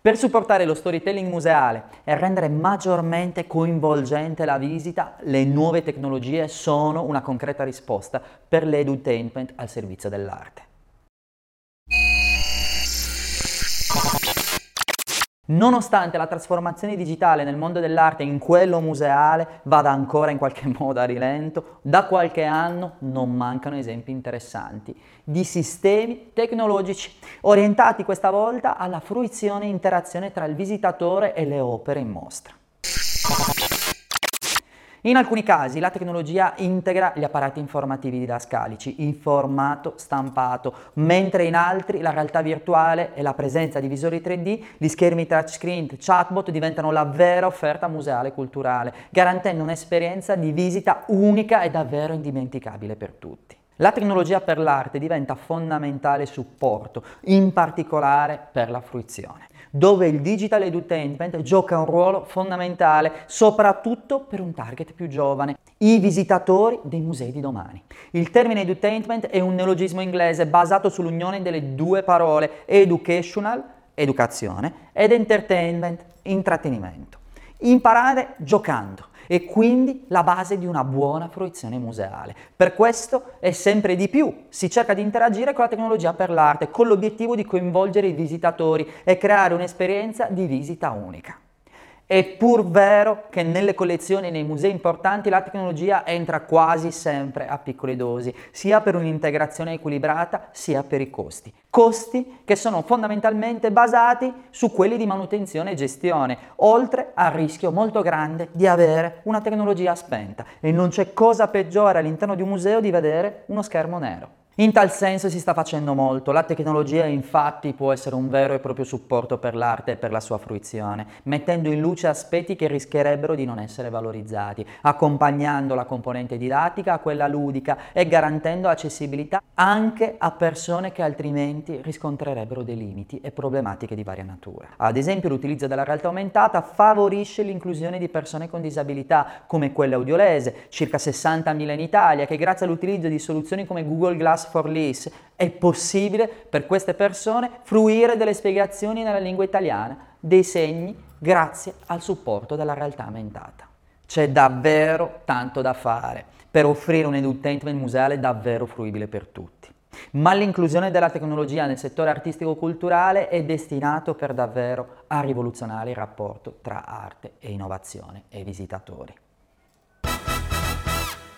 Per supportare lo storytelling museale e rendere maggiormente coinvolgente la visita, le nuove tecnologie sono una concreta risposta per l'edutainment al servizio dell'arte. Nonostante la trasformazione digitale nel mondo dell'arte in quello museale vada ancora in qualche modo a rilento, da qualche anno non mancano esempi interessanti di sistemi tecnologici orientati questa volta alla fruizione e interazione tra il visitatore e le opere in mostra. In alcuni casi la tecnologia integra gli apparati informativi didascalici in formato stampato, mentre in altri la realtà virtuale e la presenza di visori 3D, gli schermi touchscreen, chatbot diventano la vera offerta museale e culturale, garantendo un'esperienza di visita unica e davvero indimenticabile per tutti. La tecnologia per l'arte diventa fondamentale supporto, in particolare per la fruizione, dove il digital edutainment gioca un ruolo fondamentale, soprattutto per un target più giovane, i visitatori dei musei di domani. Il termine edutainment è un neologismo inglese basato sull'unione delle due parole educational, educazione, ed entertainment, intrattenimento. Imparare giocando e quindi la base di una buona fruizione museale. Per questo e sempre di più si cerca di interagire con la tecnologia per l'arte con l'obiettivo di coinvolgere i visitatori e creare un'esperienza di visita unica. È pur vero che nelle collezioni e nei musei importanti la tecnologia entra quasi sempre a piccole dosi, sia per un'integrazione equilibrata sia per i costi. Costi che sono fondamentalmente basati su quelli di manutenzione e gestione, oltre al rischio molto grande di avere una tecnologia spenta. E non c'è cosa peggiore all'interno di un museo di vedere uno schermo nero. In tal senso si sta facendo molto, la tecnologia infatti può essere un vero e proprio supporto per l'arte e per la sua fruizione, mettendo in luce aspetti che rischierebbero di non essere valorizzati, accompagnando la componente didattica a quella ludica e garantendo accessibilità anche a persone che altrimenti riscontrerebbero dei limiti e problematiche di varia natura. Ad esempio l'utilizzo della realtà aumentata favorisce l'inclusione di persone con disabilità come quelle audiolese, circa 60.000 in Italia, che grazie all'utilizzo di soluzioni come Google Glass for Lease è possibile per queste persone fruire delle spiegazioni nella lingua italiana, dei segni, grazie al supporto della realtà aumentata. C'è davvero tanto da fare per offrire un edutainment museale davvero fruibile per tutti. Ma l'inclusione della tecnologia nel settore artistico-culturale è destinato per davvero a rivoluzionare il rapporto tra arte e innovazione e visitatori.